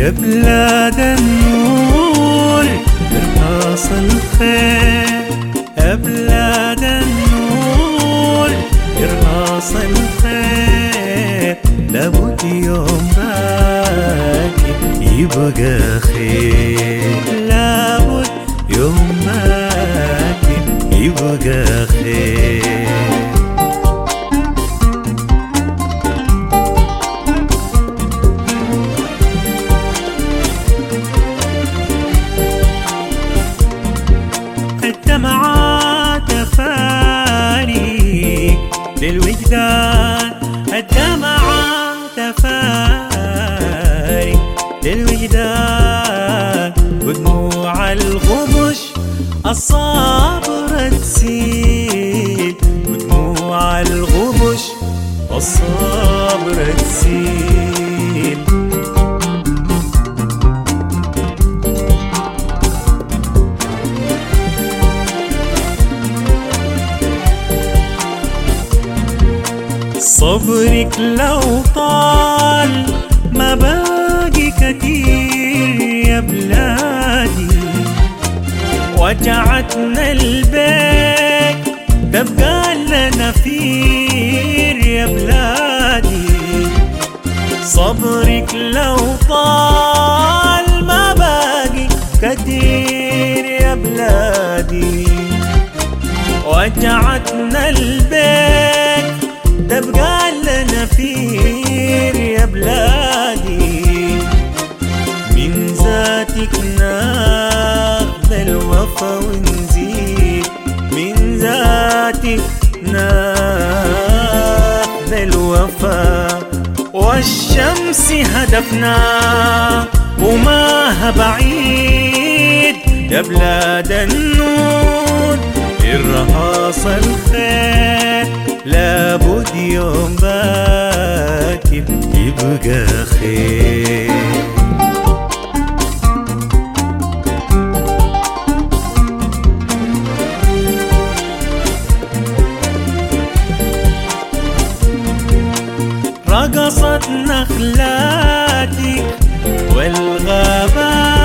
يا بلاد النور ارقص الخير، يا بلاد النور ارقص الخير، لابد يوم باكي يبقى خير، لابد يوم باكي يبقى خير. الدمعات تفاريق للوجدان، الدمعات تفاريق للوجدان، ودموع الغبش الصابرة تسيل، ودموع الغبش الصابرة تسيل. صبرك لو طال ما باقي كتير يا بلادي، وجعتنا البيت تبقى لنا فير يا بلادي. صبرك لو طال ما باقي كتير يا بلادي، وجعتنا البيت تبقى لنا فير يا بلادي. من ذاتك ناخذ الوفا ونزيد، من ذاتك ناخذ الوفا، والشمس هدفنا وما بعيد يا بلاد النور ارهاص الخير، لابد يوم باكر يبقى خير. رقصت نخلاتك والغابات